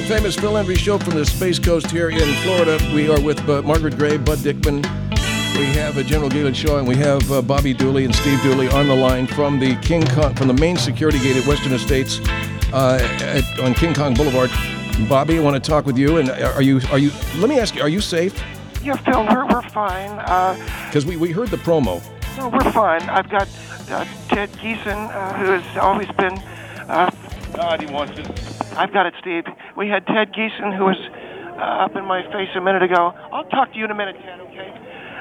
famous Phil Henry Show from the Space Coast here in Florida. We are with Margaret Gray, Bud Dickman. We have a General Galen Shaw, and we have Bobby Dooley and Steve Dooley on the line from the from the main security gate at Western Estates on King Kong Boulevard. Bobby, I want to talk with you. And are you? Let me ask you: are you safe? Yeah, Phil, we're fine. Because we heard the promo. No, we're fine. I've got Ted Geeson, who has always been. God, he wants to. I've got it, Steve. We had Ted Geeson, who was up in my face a minute ago. I'll talk to you in a minute, Ted, okay?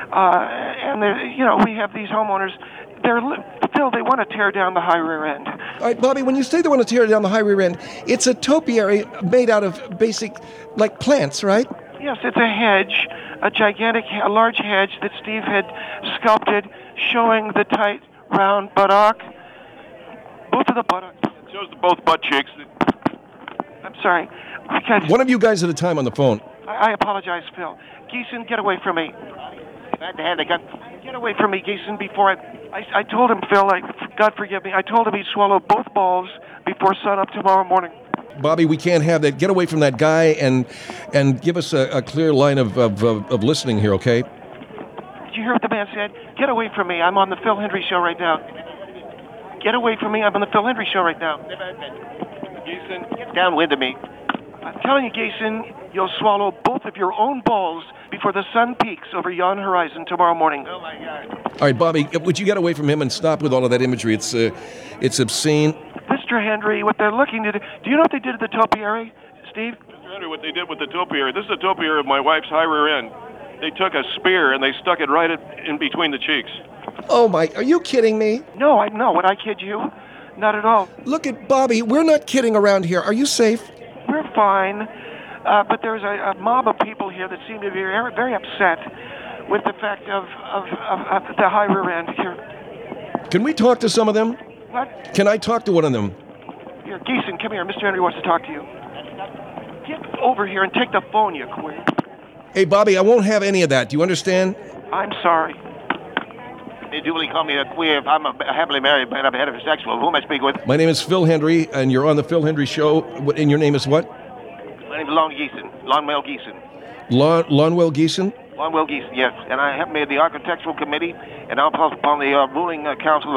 And we have these homeowners. Phil, they want to tear down the high rear end. All right, Bobby, when you say they want to tear down the high rear end, it's a topiary made out of basic, like, plants, right? Yes, it's a hedge, a large hedge that Steve had sculpted, showing the tight, round buttock. Both of the buttocks. It shows both butt cheeks. I'm sorry. Because one of you guys at a time on the phone. I apologize, Phil. Geeson, get away from me. Back to hand, Get away from me, Geeson, before I told him, Phil, God forgive me, I told him he'd swallow both balls before sunup tomorrow morning. Bobby, we can't have that. Get away from that guy and give us a clear line of listening here, okay? Did you hear what the man said? Get away from me. I'm on the Phil Henry Show right now. Get away from me. I'm on the Phil Henry Show right now. Geeson, get downwind of me. I'm telling you, Geeson, you'll swallow both of your own balls before the sun peaks over yon horizon tomorrow morning. Oh, my God. All right, Bobby, would you get away from him and stop with all of that imagery? It's obscene. Mr. Henry, what they're looking to do you know what they did at the topiary, Steve? Mr. Henry, what they did with the topiary, this is a topiary of my wife's high rear end. They took a spear and they stuck it right in between the cheeks. Oh, my, are you kidding me? No, would I kid you? Not at all. Look at Bobby, we're not kidding around here. Are you safe? We're fine, but there's a mob of people here that seem to be very, very upset with the fact of the high rear end here. Can we talk to some of them? What? Can I talk to one of them? Here, Geeson, come here. Mr. Henry wants to talk to you. Get over here and take the phone, you queer. Hey, Bobby, I won't have any of that. Do you understand? I'm sorry. They duly call me a queer. I'm a happily married man. I'm heterosexual. Who am I speaking with? My name is Phil Henry, and you're on the Phil Henry Show. And your name is what? My name is Lon Geeson. Lonwell Geeson. Lonwell Geeson? Lonwell Geeson, yes. And I have made the Architectural Committee, and I'm upon the ruling council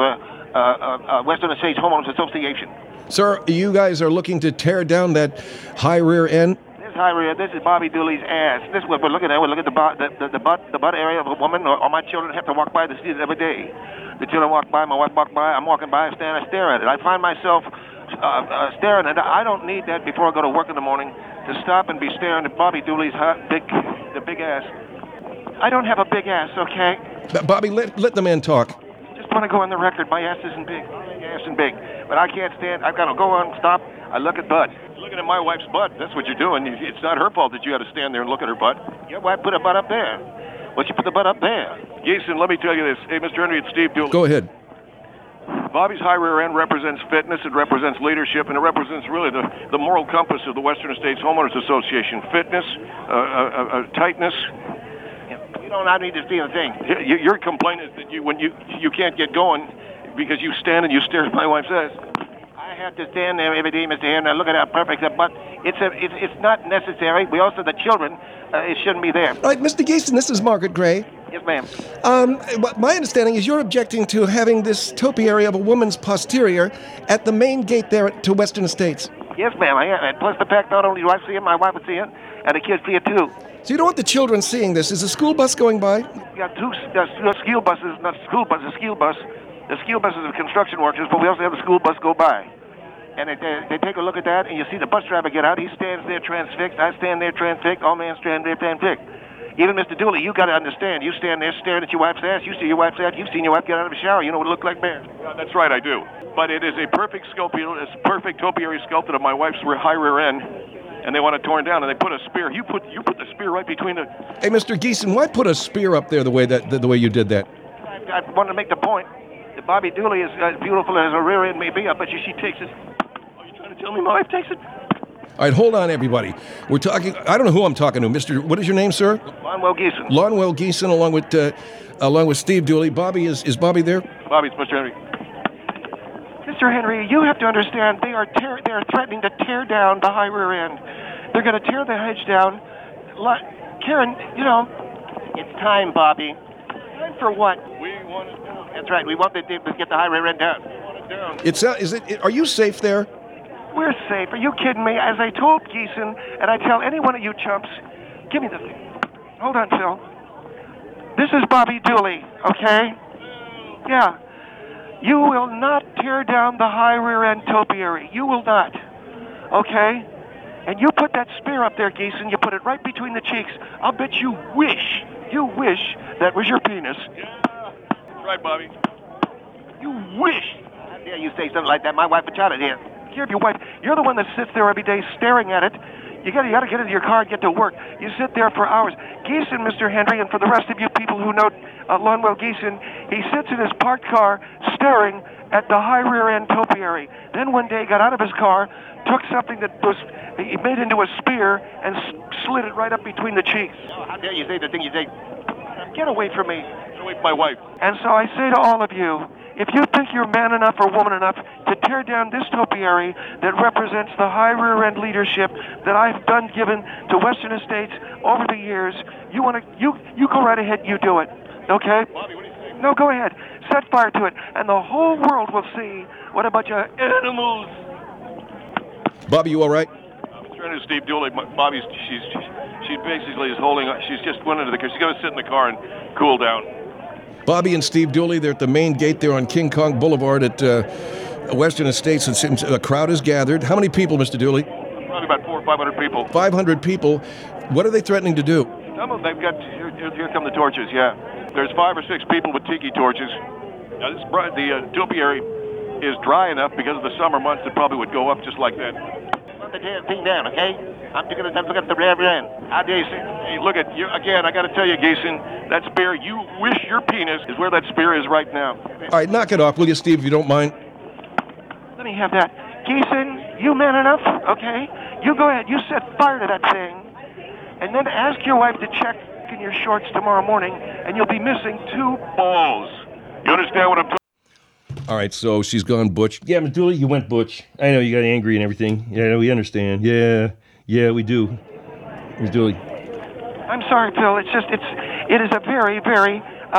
of Western Estates Homeowners Association. Sir, you guys are looking to tear down that high rear end? This is Bobby Dooley's ass. This is what we're looking at. We're looking at the butt area of a woman, or my children have to walk by to see it every day. The children walk by, my wife walks by, I'm walking by, I stare at it. I find myself staring at it. I don't need that before I go to work in the morning to stop and be staring at Bobby Dooley's big ass. I don't have a big ass, okay? Bobby, let the man talk. Just want to go on the record. My ass isn't big. My ass isn't big. But I can't stand. I've got to go on, stop. I look at Bud. Looking at my wife's butt. That's what you're doing. It's not her fault that you had to stand there and look at her butt. Your wife put her butt up there. Well, she put the butt up there. Jason, let me tell you this. Hey, Mr. Henry, it's Steve Dooley. Go ahead. Bobby's high rear end represents fitness, it represents leadership, and it represents really the moral compass of the Western States Homeowners Association. Fitness, tightness. You don't need to see a thing. Your complaint is that when you can't get going because you stand and you stare at my wife's ass. I have to stand there every day, Mr. Henry, and look at how perfect that butt. It's not necessary. We also, the children, it shouldn't be there. All right, Mr. Geeson, this is Margaret Gray. Yes, ma'am. My understanding is you're objecting to having this topiary of a woman's posterior at the main gate there to Western Estates. Yes, ma'am. I am. And plus the fact not only do I see it, my wife would see it, and the kids see it too. So you don't want the children seeing this. Is a school bus going by? We got two school buses, not school bus, a school bus. The school buses are construction workers, but we also have a school bus go by. And they take a look at that, and you see the bus driver get out. He stands there transfixed. I stand there transfixed. All men stand there transfixed. Even Mr. Dooley, you got to understand. You stand there staring at your wife's ass. You see your wife's ass. You've seen your wife get out of the shower. You know what it looked like there. Yeah, that's right, I do. But it is a perfect sculpture. It's a perfect topiary sculpted of my wife's high rear end, and they want it torn down. And they put a spear. You put the spear right between the. Hey, Mr. Geeson, why put a spear up there the way you did that? I wanted to make the point that Bobby Dooley is as beautiful as her rear end may be. I bet you she takes it. Are you trying to tell me my wife takes it? All right, hold on, everybody. We're talking. I don't know who I'm talking to, Mr. What is your name, sir? Lonwell Geeson. Lonwell Geeson, along with Steve Dooley. Bobby is Bobby there? Bobby's Mr. Henry. Mr. Henry, you have to understand they are threatening to tear down the high rear end. They're going to tear the hedge down. Karen, you know, it's time, Bobby. Time for what? We want it down. That's right. We want to get the high rear end down. We want it down. Are you safe there? We're safe. Are you kidding me? As I told Geeson, and I tell any one of you chumps, give me the thing. Hold on, Phil. This is Bobby Dooley, okay? Yeah. You will not tear down the high rear end topiary. You will not. Okay? And you put that spear up there, Geeson. You put it right between the cheeks. I'll bet you wish that was your penis. Yeah. That's right, Bobby. You wish. How dare you say something like that? My wife would shout it here. Here, your wife. You're the one that sits there every day staring at it. You gotta get into your car and get to work. You sit there for hours. Geeson, Mr. Henry, and for the rest of you people who know Lonwell Geeson, he sits in his parked car staring at the high rear end topiary. Then one day got out of his car, took something that he made into a spear and slid it right up between the cheeks. Oh, how dare you say the thing you say? Get away from me. Get away from my wife. And so I say to all of you, if you think you're man enough or woman enough to tear down this topiary that represents the high rear end leadership that I've given to Western Estates over the years, you go right ahead, you do it. Okay? Bobby, what do you say? No, go ahead. Set fire to it, and the whole world will see what a bunch of animals. Bobby, you all right? I'm trying to Steve Dooley. Bobby, she basically is holding. She's just went into the car. She's going to sit in the car and cool down. Bobby and Steve Dooley, they're at the main gate there on King Kong Boulevard at Western Estates. A crowd is gathered. How many people, Mr. Dooley? Probably about 400 or 500 people. 500 people. What are they threatening to do? Some of them, they've got. Here come the torches. Yeah, there's 5 or 6 people with tiki torches. Now the topiary is dry enough because of the summer months. It probably would go up just like that. Put the damn thing down, okay? I'm going to look at the rear end. How dare you say? Hey, look at you again. I got to tell you, Geeson, that spear. You wish your penis is where that spear is right now. All right, knock it off, will you, Steve, if you don't mind? Let me have that. Geeson, you man enough, okay? You go ahead. You set fire to that thing. And then ask your wife to check in your shorts tomorrow morning, and you'll be missing 2 balls. You understand what I'm talking? All right, so she's gone butch. Yeah, Ms. Dooley, you went butch. I know you got angry and everything. Yeah, we understand. Yeah, we do. Ms. Dooley. I'm sorry, Phil. It is a very, very,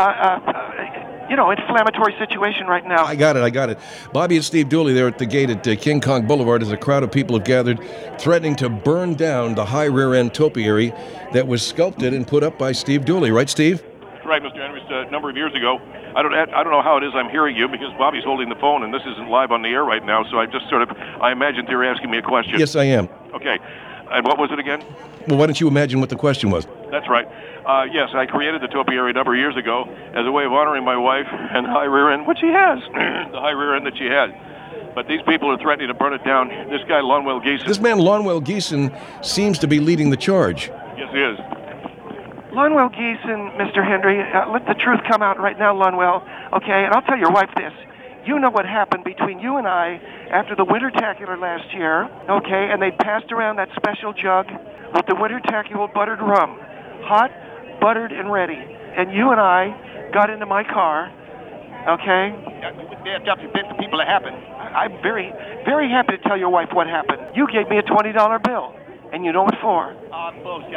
inflammatory situation right now. I got it. Bobby and Steve Dooley there at the gate at King Kong Boulevard as a crowd of people have gathered, threatening to burn down the high rear end topiary that was sculpted and put up by Steve Dooley. Right, Steve? Right, Mr. Andrews. A number of years ago, I don't know how it is I'm hearing you because Bobby's holding the phone and this isn't live on the air right now. So I just I imagined you were asking me a question. Yes, I am. Okay. And what was it again? Well, why don't you imagine what the question was? That's right. Yes, I created the topiary a number of years ago as a way of honoring my wife and the high rear end, which she has, the high rear end that she had. But these people are threatening to burn it down. This guy, Lonwell Geeson. This man, Lonwell Geeson, seems to be leading the charge. Yes, he is. Lonwell Geeson, Mr. Henry, let the truth come out right now, Lonwell, okay? And I'll tell your wife this. You know what happened between you and I after the Wintertacular last year, okay? And they passed around that special jug with the Wintertacular buttered rum. Hot, buttered, and ready. And you and I got into my car, okay? We wouldn't have to been the people that happened. I'm very, very happy to tell your wife what happened. You gave me a $20 bill. And you know what for? Bullshit.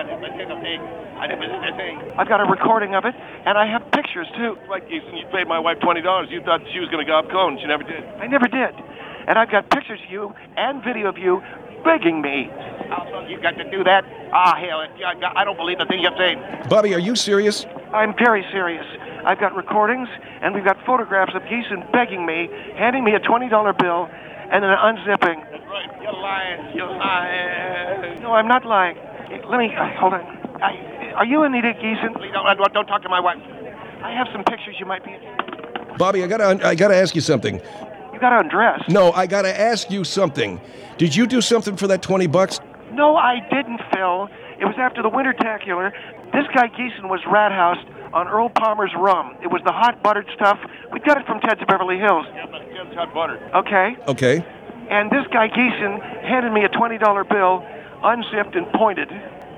I never did a thing. I've got a recording of it, and I have pictures, too. Right, Geeson, you paid my wife $20. You thought she was going to gob cone. She never did. I never did. And I've got pictures of you and video of you begging me. Oh, you got to do that? Hell, I don't believe the thing you're saying. Bobby, are you serious? I'm very serious. I've got recordings, and we've got photographs of Geeson begging me, handing me a $20 bill, and then unzipping. That's right. You're lying. You're lying. No, I'm not lying. Let me, hold on. Are you Anita Geeson? Please don't talk to my wife. I have some pictures you might be interested. Bobby, I gotta ask you something. You gotta undress. No, I gotta ask you something. Did you do something for that $20? No, I didn't, Phil. It was after the Wintertacular. This guy Geeson was rat-housed on Earl Palmer's rum. It was the hot buttered stuff. We got it from Ted's Beverly Hills. Yeah, but Ted's hot buttered. Okay. And this guy Geeson handed me a $20 bill, unzipped and pointed.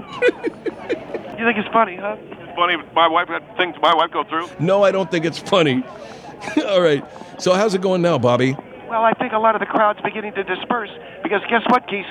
You think it's funny, huh? It's funny. My wife had things my wife go through. No, I don't think it's funny. All right. So how's it going now, Bobby? Well, I think a lot of the crowd's beginning to disperse because guess what, Geeson?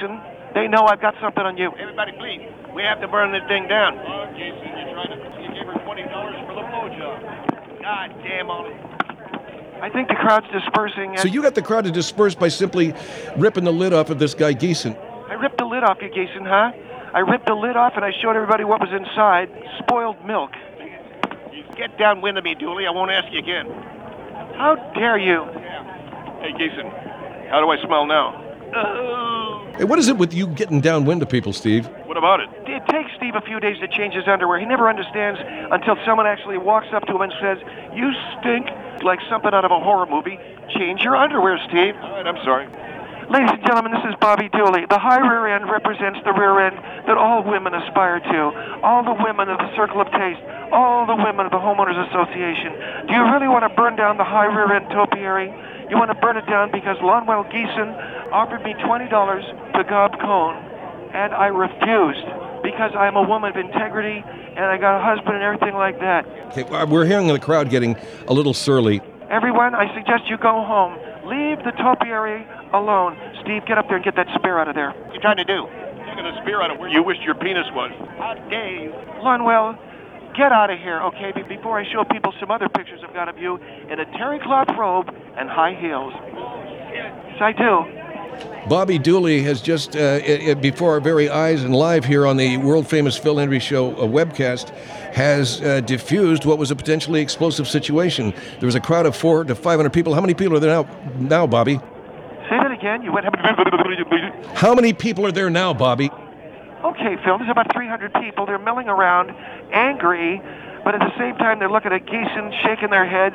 They know I've got something on you. Everybody, please. We have to burn this thing down. Jason, you gave her $20 for the blowjob. God damn all it. I think the crowd's dispersing. And So you got the crowd to disperse by simply ripping the lid off of this guy Geeson. I ripped the lid off you, Geeson, huh? I ripped the lid off and I showed everybody what was inside. Spoiled milk. Get downwind of me, Dooley. I won't ask you again. How dare you? Hey, Jason, how do I smell now? Hey, what is it with you getting downwind of people, Steve? What about it? It takes Steve a few days to change his underwear. He never understands until someone actually walks up to him and says, "You stink like something out of a horror movie. Change your underwear, Steve." All right, I'm sorry. Ladies and gentlemen, this is Bobby Dooley. The high rear end represents the rear end that all women aspire to. All the women of the Circle of Taste. All the women of the Homeowners Association. Do you really want to burn down the high rear end topiary? You want to burn it down because Lonwell Geeson offered me $20 to gob cone, and I refused because I'm a woman of integrity and I got a husband and everything like that. Okay, we're hearing the crowd getting a little surly. Everyone, I suggest you go home. Leave the topiary alone. Steve, get up there and get that spear out of there. What you trying to do? Taking a spear out of where you wished your penis was. How dare you? Lonwell, get out of here, okay, before I show people some other pictures I've got of you in a terry cloth robe and high heels. Yes, I do. Bobby Dooley has just, before our very eyes and live here on the world-famous Phil Hendry Show webcast, has diffused what was a potentially explosive situation. There was a crowd of 400 to 500 people. How many people are there now, Bobby? Say that again. You went. How many people are there now, Bobby? Okay, Phil. There's about 300 people. They're milling around, angry, but at the same time they're looking at Geeson, shaking their heads,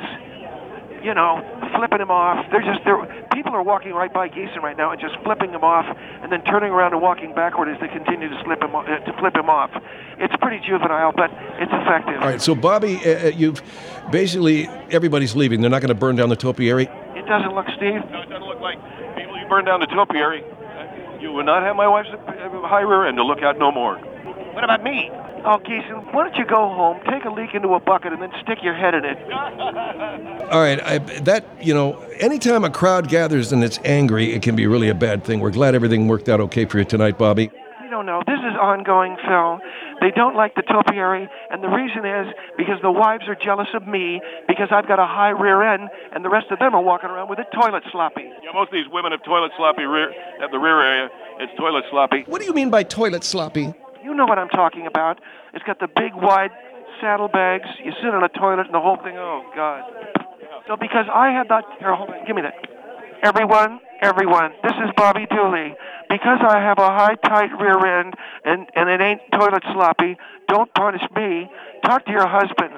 flipping him off. People are walking right by Geeson right now and just flipping him off, and then turning around and walking backward as they continue to flip him off. It's pretty juvenile, but it's effective. All right, so Bobby, you've basically everybody's leaving. They're not going to burn down the topiary. It doesn't look, Steve. No, it doesn't look like people you burned down the topiary. You will not have my wife's high rear end to look at no more. What about me? Oh, Geeson, why don't you go home, take a leak into a bucket, and then stick your head in it? All right, anytime a crowd gathers and it's angry, it can be really a bad thing. We're glad everything worked out okay for you tonight, Bobby. You don't know. This is ongoing, Phil. They don't like the topiary, and the reason is because the wives are jealous of me because I've got a high rear end, and the rest of them are walking around with a toilet sloppy. Yeah, most of these women have toilet sloppy at the rear area. It's toilet sloppy. What do you mean by toilet sloppy? You know what I'm talking about. It's got the big, wide saddlebags. You sit on a toilet and the whole thing, oh, God. So because I had that... Here, hold on. Give me that. Everyone, this is Bobby Dooley. Because I have a high, tight rear end and it ain't toilet sloppy, don't punish me. Talk to your husbands.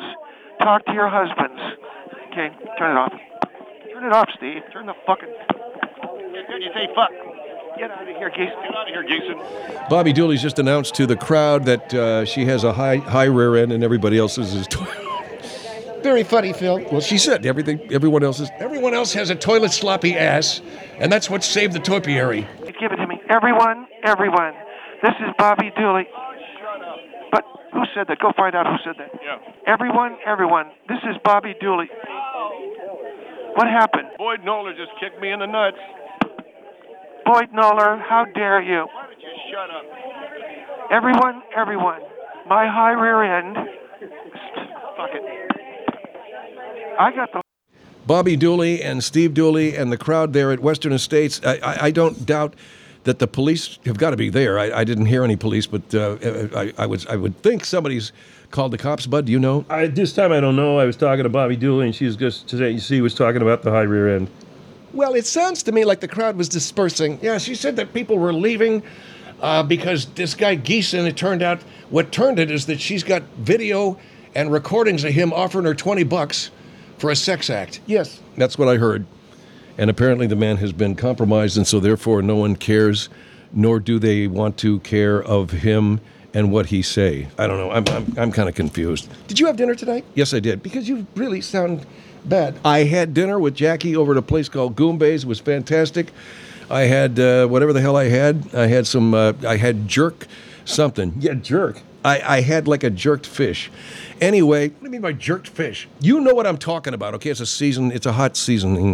Okay, turn it off. Turn it off, Steve. Turn the fucking... You say fuck. Get out of here, Geeson. Get out of here, Geeson. Bobby Dooley's just announced to the crowd that she has a high rear end and everybody else's is toilet. Very funny, Phil. Well, she said everyone else has a toilet sloppy ass, and that's what saved the topiary. Give it to me. Everyone. This is Bobby Dooley. Shut up. But who said that? Go find out who said that. Yeah. Everyone. This is Bobby Dooley. What happened? Boyd Noller just kicked me in the nuts. Boyd Noller, how dare you? Why don't you shut up? Everyone. My high rear end. Fuck it. I got the... Bobby Dooley and Steve Dooley and the crowd there at Western Estates, I don't doubt that the police have got to be there. I didn't hear any police, but I would think somebody's called the cops. Bud, do you know? This time I don't know. I was talking to Bobby Dooley, and she was just today. She was talking about the high rear end. Well, it sounds to me like the crowd was dispersing. Yeah, she said that people were leaving because this guy Geeson, it turned out, what turned it is that she's got video and recordings of him offering her $20 for a sex act. Yes. That's what I heard. And apparently the man has been compromised, and so therefore no one cares, nor do they want to care of him and what he say. I don't know. I'm kind of confused. Did you have dinner tonight? Yes, I did. Because you really sound bad. I had dinner with Jackie over at a place called Goombay's. It was fantastic. I had whatever the hell I had. I had some. I had jerk something. Yeah, jerk. I had like a jerked fish. Anyway, what do you mean by jerked fish? You know what I'm talking about, okay? It's a hot seasoning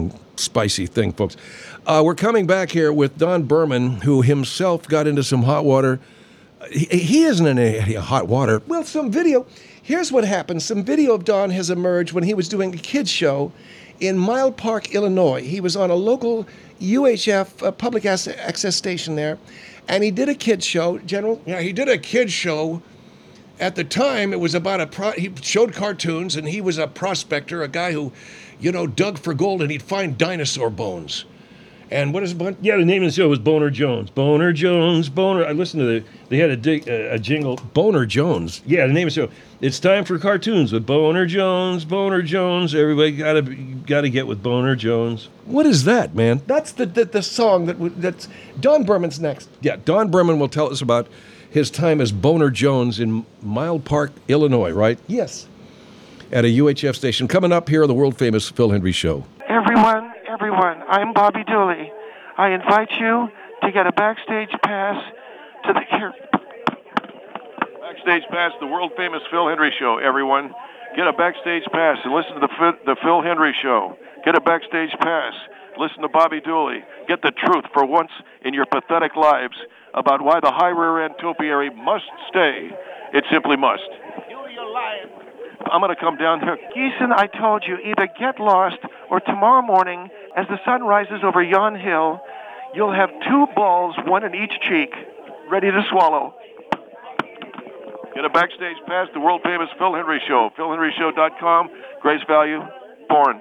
spicy thing, folks. We're coming back here with Don Berman, who himself got into some hot water. He isn't in any hot water. Well, some video. Here's what happened. Some video of Don has emerged when he was doing a kids show in Mile Park, Illinois. He was on a local UHF public access station there, and he did a kids show. General? Yeah, he did a kids show. At the time, it was about he showed cartoons, and he was a prospector, a guy who, dug for gold, and he'd find dinosaur bones. And what is it? Yeah, the name of the show was Boner Jones. Boner Jones, Boner. I listened to they had a jingle. Boner Jones. Yeah, the name of the show. It's time for cartoons with Boner Jones, Boner Jones. Everybody gotta get with Boner Jones. What is that, man? That's the song that's Don Berman's next. Yeah, Don Berman will tell us about his time as Boner Jones in Mile Park, Illinois, right? Yes. At a UHF station. Coming up here on the world-famous Phil Hendrie Show. Everyone, I'm Bobby Dooley. I invite you to get a backstage pass to the... Backstage pass, the world-famous Phil Hendrie Show, everyone. Get a backstage pass and listen to the Phil Hendrie Show. Get a backstage pass. Listen to Bobby Dooley. Get the truth for once in your pathetic lives about why the high rear-end topiary must stay. It simply must. You're lying. I'm going to come down here. Geeson, I told you, either get lost or tomorrow morning, as the sun rises over yon hill, you'll have two balls, one in each cheek, ready to swallow. Get a backstage pass, the world-famous Phil Hendrie Show. PhilHendrieShow.com. Grace Value, Born.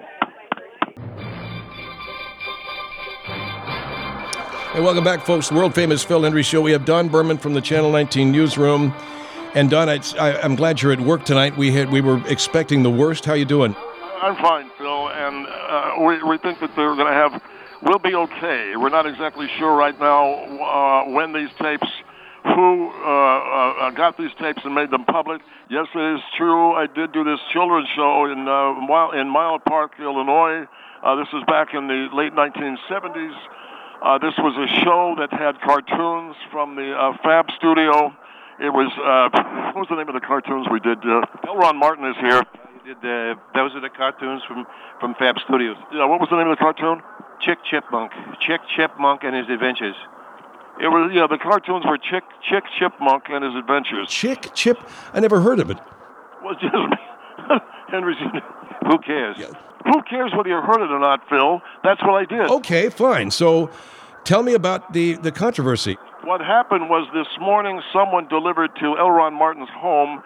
Hey, welcome back, folks. World-famous Phil Hendrie Show. We have Don Berman from the Channel 19 newsroom. And Don, I'm glad you're at work tonight. We were expecting the worst. How you doing? I'm fine, Phil, and we think that we'll be okay. We're not exactly sure right now when these tapes, who got these tapes and made them public. Yes, it is true. I did do this children's show in Mile Park, Illinois. This was back in the late 1970s. This was a show that had cartoons from the Fab Studio. It was, what was the name of the cartoons we did? L. Ron Martin is here. Those are the cartoons from Fab Studios. Yeah, what was the name of the cartoon? Chick Chipmunk and His Adventures. It was, the cartoons were Chick Chipmunk and His Adventures. Chick Chip? I never heard of it. Well, just Henry's. Who cares? Yeah. Who cares whether you heard it or not, Phil? That's what I did. Okay, fine. So tell me about the controversy. What happened was this morning someone delivered to L. Ron Martin's home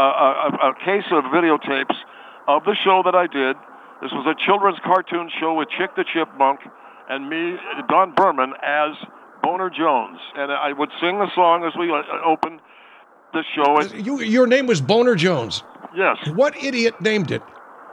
a case of videotapes of the show that I did. This was a children's cartoon show with Chick the Chipmunk and me, Don Berman, as Boner Jones. And I would sing the song as we opened the show. Your name was Boner Jones? Yes. What idiot named it?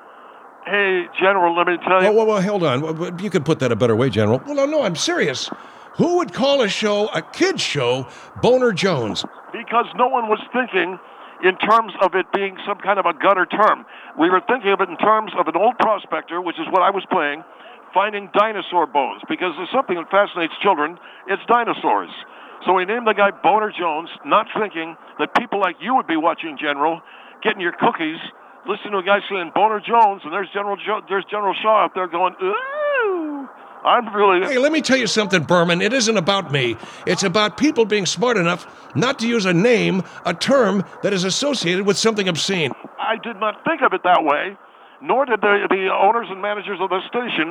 Hey, General, let me tell you. Well, hold on. You could put that a better way, General. Well, no, I'm serious. Who would call a kid's show, Boner Jones? Because no one was thinking in terms of it being some kind of a gutter term. We were thinking of it in terms of an old prospector, which is what I was playing, finding dinosaur bones. Because there's something that fascinates children, it's dinosaurs. So we named the guy Boner Jones, not thinking that people like you would be watching, General, getting your cookies, listening to a guy saying Boner Jones, and there's General Shaw out there going, ooh. Hey, let me tell you something, Berman. It isn't about me. It's about people being smart enough not to use a term that is associated with something obscene. I did not think of it that way, nor did the owners and managers of the station.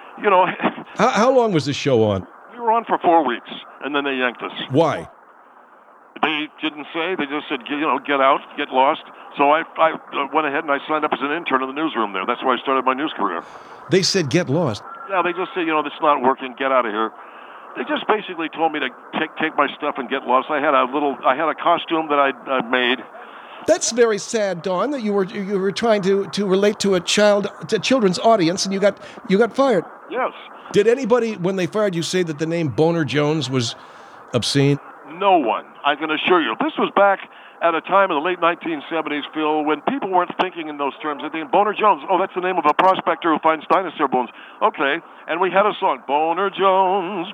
How long was the show on? We were on for 4 weeks, and then they yanked us. Why? They didn't say. They just said, get out, get lost. So I went ahead and I signed up as an intern in the newsroom there. That's where I started my news career. They said get lost. Yeah, they just said, it's not working. Get out of here. They just basically told me to take my stuff and get lost. I had a costume that I made. That's very sad, Don, that you were trying to relate to a children's audience, and you got fired. Yes. Did anybody, when they fired you, say that the name Boner Jones was obscene? No one. I can assure you. This was back at a time in the late 1970s, Phil, when people weren't thinking in those terms. They think Boner Jones, that's the name of a prospector who finds dinosaur bones. Okay, and we had a song, Boner Jones,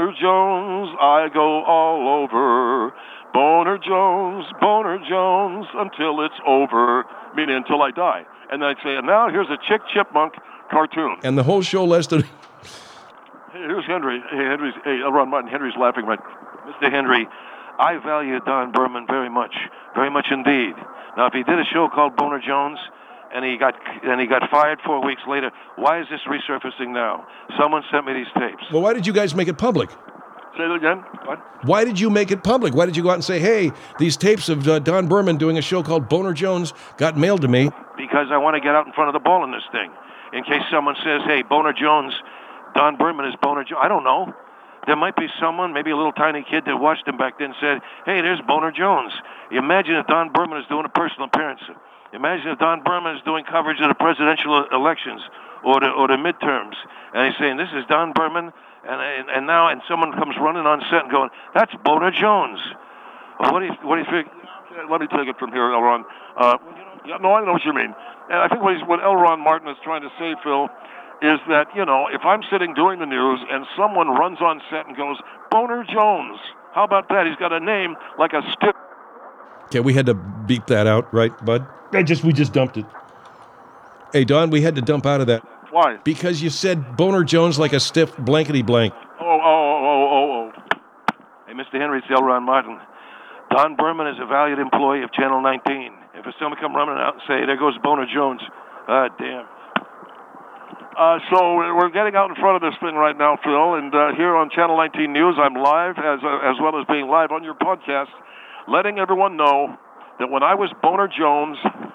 I go all over. Boner Jones, until it's over, meaning until I die. And then I'd say, and now here's a Chick Chipmunk cartoon. And the whole show lasted. Hey, here's Henry. Hey, Ron Martin. Henry's laughing, right? Mr. Henry, I value Don Berman very much indeed. Now, if he did a show called Boner Jones, and he got fired 4 weeks later, why is this resurfacing now? Someone sent me these tapes. Well, why did you guys make it public? Say that again. What? Why did you make it public? Why did you go out and say, hey, these tapes of Don Berman doing a show called Boner Jones got mailed to me? Because I want to get out in front of the ball in this thing. In case someone says, hey, Boner Jones, Don Berman is Boner Jones. I don't know. There might be someone, maybe a little tiny kid that watched him back then said, hey, there's Boner Jones. Imagine if Don Berman is doing a personal appearance. Imagine if Don Berman is doing coverage of the presidential elections or the midterms. And he's saying, this is Don Berman. And now someone comes running on set and going, that's Boner Jones. Well, what do you think? Let me take it from here, L. Ron. No, I know what you mean. And I think what L. Ron Martin is trying to say, Phil, is that, if I'm sitting doing the news and someone runs on set and goes, Boner Jones, how about that? He's got a name like a stiff. Okay, we had to beep that out, right, bud? We just dumped it. Hey, Don, we had to dump out of that. Why? Because you said Boner Jones like a stiff blankety blank. Oh. Hey, Mr. Henry, it's L. Ron Martin. Don Berman is a valued employee of Channel 19. If someone come running out and say, there goes Boner Jones, damn. So we're getting out in front of this thing right now, Phil, and here on Channel 19 News, I'm live, as well as being live on your podcast, letting everyone know that when I was Boner Jones,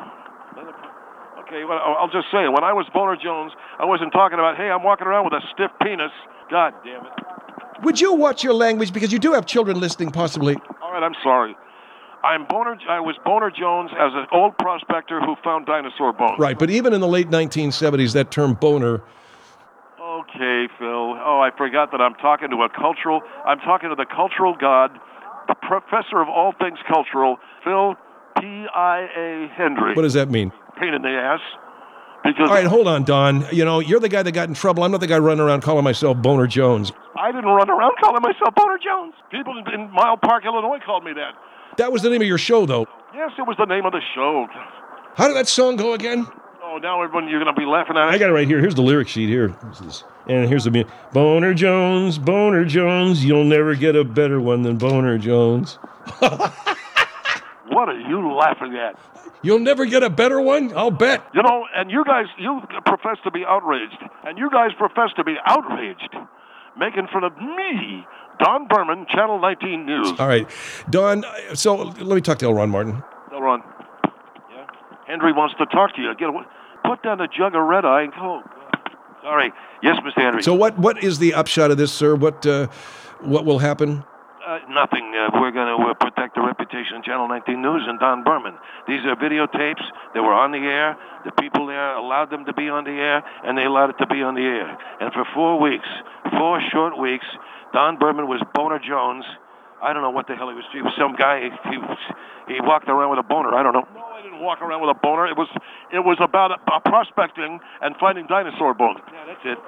okay, well, I'll just say, when I was Boner Jones, I wasn't talking about, hey, I'm walking around with a stiff penis. God damn it. Would you watch your language? Because you do have children listening, possibly. All right, I'm sorry. I was Boner Jones as an old prospector who found dinosaur bones. Right, but even in the late 1970s, that term boner. Okay, Phil. Oh, I forgot that I'm talking to the cultural god, the professor of all things cultural, Phil P.I.A. Hendry. What does that mean? Pain in the ass. Because all right, hold on, Don. You're the guy that got in trouble. I'm not the guy running around calling myself Boner Jones. I didn't run around calling myself Boner Jones. People in Mile Park, Illinois called me that. That was the name of your show, though. Yes, it was the name of the show. How did that song go again? Oh, now everyone, you're going to be laughing at it. I got it right here. Here's the lyric sheet here. And here's the music. Boner Jones, you'll never get a better one than Boner Jones. What are you laughing at? You'll never get a better one? I'll bet. And you guys, you profess to be outraged. And you guys profess to be outraged. Making fun of me, Don Berman, Channel 19 News. All right. Don, so let me talk to L. Ron Martin. L. Ron. Yeah? Henry wants to talk to you. Put down a jug of red eye and go. Sorry. Yes, Mr. Henry. So what is the upshot of this, sir? What will happen? Nothing. We're going to protect the reputation of Channel 19 News and Don Berman. These are videotapes that were on the air. The people there allowed them to be on the air, and they allowed it to be on the air. And for 4 short weeks, Don Berman was Boner Jones. I don't know what the hell he was. He was some guy. He walked around with a boner. I don't know. No, I didn't walk around with a boner. It was about prospecting and finding dinosaur bones. Yeah, that's it.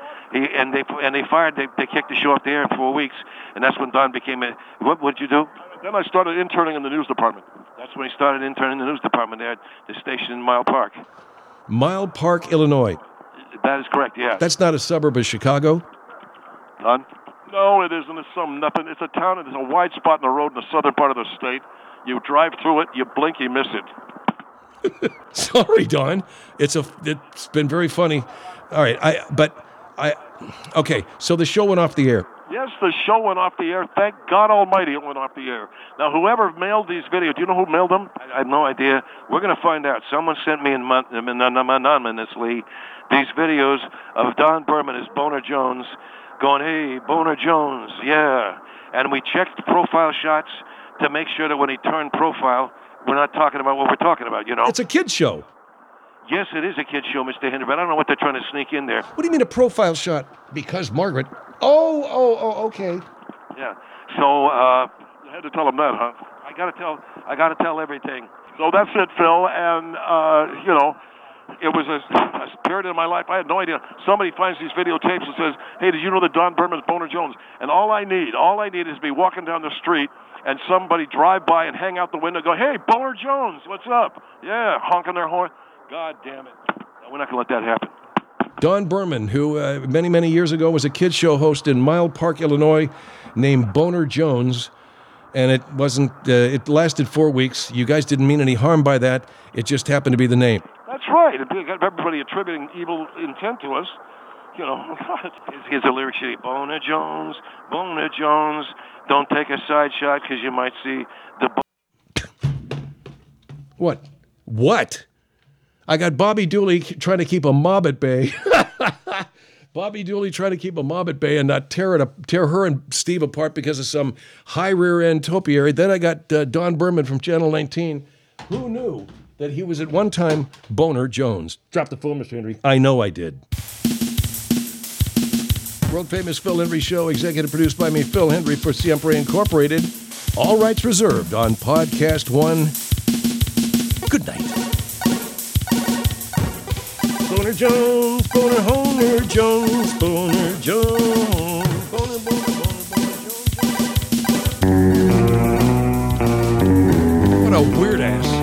They kicked the show off the air in 4 weeks, and that's when Don became a. What'd you do? Then I started interning in the news department. That's when he started interning in the news department there at the station in Mile Park. Mile Park, Illinois. That is correct. Yeah. That's not a suburb of Chicago. Don? No, it isn't. It's nothing. It's a town. It's a wide spot in the road in the southern part of the state. You drive through it, you blink, you miss it. Sorry, Don. It's been very funny. All right, okay. So the show went off the air. Yes, the show went off the air. Thank God Almighty it went off the air. Now, whoever mailed these videos, do you know who mailed them? I have no idea. We're going to find out. Someone sent me anonymously these videos of Don Berman as Boner Jones going, hey, Boner Jones, yeah. And we checked profile shots to make sure that when he turned profile, we're not talking about what we're talking about, It's a kid's show. Yes, it is a kid's show, Mr. Henry, but I don't know what they're trying to sneak in there. What do you mean a profile shot? Because Margaret. Oh, okay. Yeah. So, I had to tell them that, huh? I gotta tell everything. So that's it, Phil, and, it was a period in my life. I had no idea. Somebody finds these videotapes and says, hey, did you know that Don Berman is Boner Jones? And all I need is to be walking down the street and somebody drive by and hang out the window and go, hey, Boner Jones, what's up? Yeah, honking their horn. God damn it. We're not going to let that happen. Don Berman, who many, many years ago was a kids show host in Mile Park, Illinois, named Boner Jones. And it wasn't, it lasted 4 weeks. You guys didn't mean any harm by that. It just happened to be the name. That's right. Everybody attributing evil intent to us. You know, Here's the lyric sheet. Boner Jones, don't take a side shot because you might see the... What? I got Bobby Dooley trying to keep a mob at bay. Bobby Dooley trying to keep a mob at bay and not tear her and Steve apart because of some high rear end topiary. Then I got Don Berman from Channel 19. Who knew that he was at one time Boner Jones? Drop the phone, Mr. Henry. I know I did. World famous Phil Henry Show, executive produced by me, Phil Henry, for Siempre Incorporated. All rights reserved on Podcast One. Good night. Boner Jones, Boner Honer Jones, Boner Jones, Boner Jones. What a weird ass.